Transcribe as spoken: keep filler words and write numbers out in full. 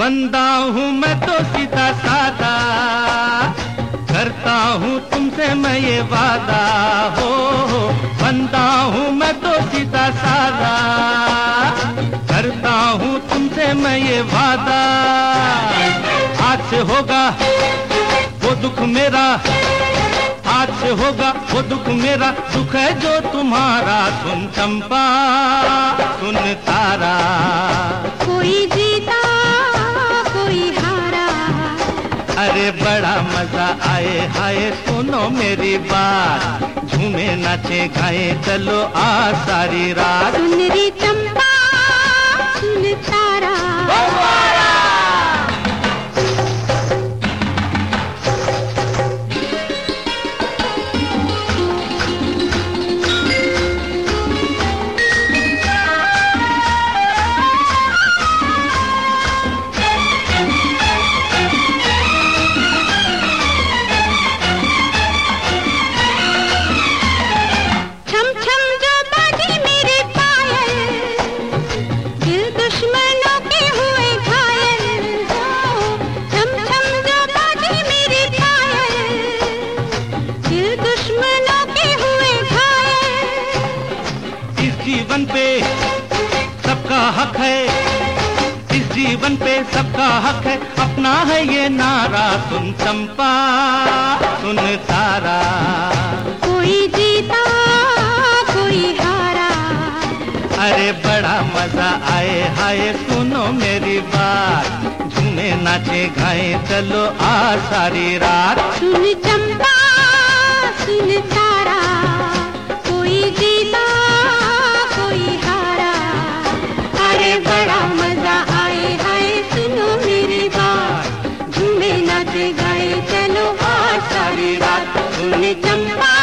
बंदा हूँ मैं तो सीधा सादा, करता हूँ तुमसे मैं ये वादा हो। बंदा हूँ मैं तो सीधा सादा, करता हूँ तुमसे मैं ये वादा। आज से होगा वो दुख मेरा, आज से होगा वो दुख मेरा, दुख है जो तुम्हारा। सुन चंपा सुन तारा, कोई जीता कोई हारा, अरे बड़ा मजा आए हाय सुनो मेरी बात। झूमे नाचे गाए चलो आ सारी रात। सुन रे चंपा सुन तारा, जीवन पे सबका हक है, इस जीवन पे सबका हक है, अपना है ये नारा। सुन चंपा सुन तारा, कोई जीता कोई हारा, अरे बड़ा मजा आए हाय सुनो मेरी बात। झूमे नाचे गाए चलो आ सारी रात। सुन चंपा सुन तारा, कोई जीता कोई हारा, अरे बड़ा मजा आए हाय सुनो मेरी बात। झूमे नाचे गाए चलो आ सारी रात। सुन चंपा